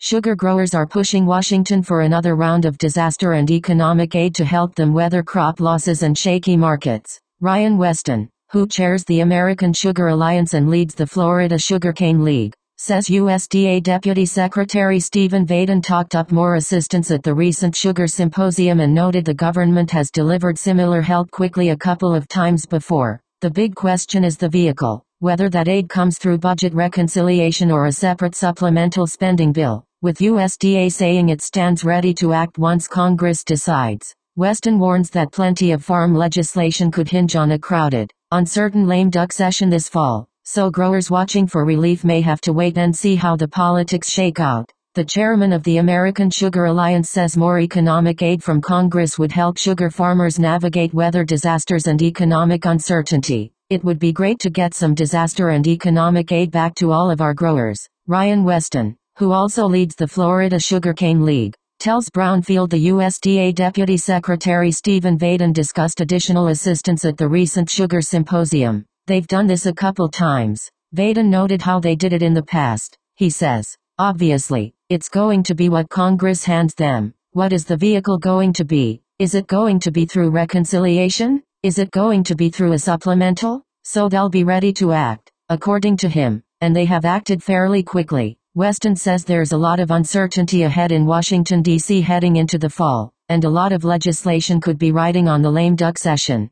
Sugar growers are pushing Washington for another round of disaster and economic aid to help them weather crop losses and shaky markets. Ryan Weston, who chairs the American Sugar Alliance and leads the Florida Sugarcane League, says USDA Deputy Secretary Stephen Vaden talked up more assistance at the recent sugar symposium and noted the government has delivered similar help quickly a couple of times before. The big question is the vehicle, whether that aid comes through budget reconciliation or a separate supplemental spending bill, with USDA saying it stands ready to act once Congress decides. Weston warns that plenty of farm legislation could hinge on a crowded, uncertain lame duck session this fall, so growers watching for relief may have to wait and see how the politics shake out. The chairman of the American Sugar Alliance says more economic aid from Congress would help sugar farmers navigate weather disasters and economic uncertainty. It would be great to get some disaster and economic aid back to all of our growers. Ryan Weston, who also leads the Florida Sugarcane League, tells Brownfield the USDA Deputy Secretary Stephen Vaden discussed additional assistance at the recent sugar symposium. They've done this a couple times. Vaden noted how they did it in the past. He says, obviously, it's going to be what Congress hands them. What is the vehicle going to be? Is it going to be through reconciliation? Is it going to be through a supplemental? So they'll be ready to act, according to him, and they have acted fairly quickly. Weston says there's a lot of uncertainty ahead in Washington, D.C. heading into the fall, and a lot of legislation could be riding on the lame duck session.